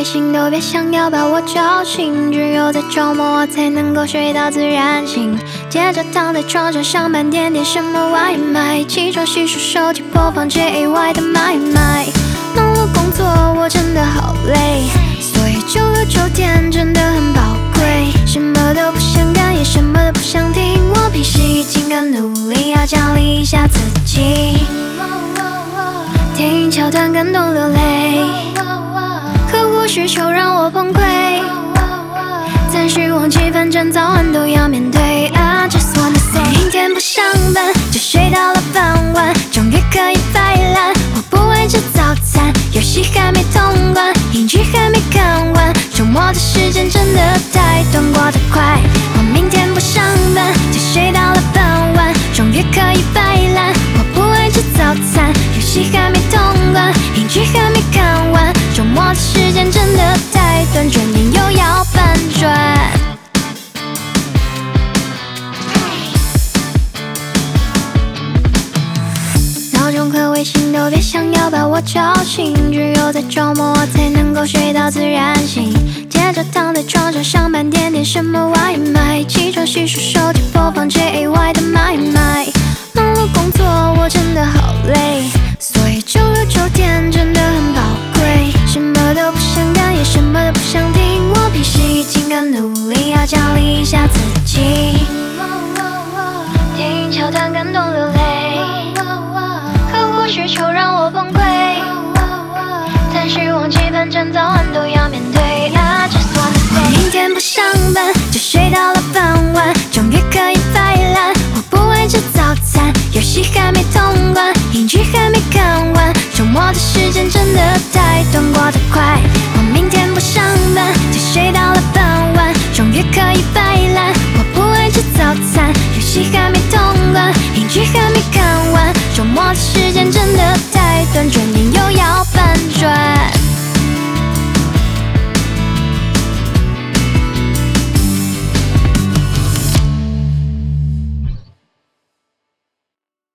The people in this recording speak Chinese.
醒都别想要把我叫醒，只有在周末我才能够睡到自然醒。接着躺在床上上班，点点什么外卖，起床洗漱手机播放 JAY 的买卖。忙碌工作我真的好累，所以9个9点真的很宝贵。什么都不想干，也什么都不想听，我脾气尽管努力，要奖励一下自己。电影桥段感动流泪，客户需求让我崩溃，暂时忘记，反正早晚都要面对。I just wanna say， 明天不上班就睡到了傍晚，终于可以摆烂，我不会吃早餐，游戏还没通关，英剧还没看完，周末的时间真的太短，过得快。我明天不上班就睡到了傍晚，终于可以摆烂，我不会吃早餐，游戏还没通关，英剧还没看完，周末的时间真的太短，转眼又要反转。闹钟和微信都别想要把我叫醒，只有在周末我才能够睡到自然醒。接着躺在床上上班，点点什么外卖，起床洗漱手机播放 JAY 的买卖。忙碌工作我真的好累，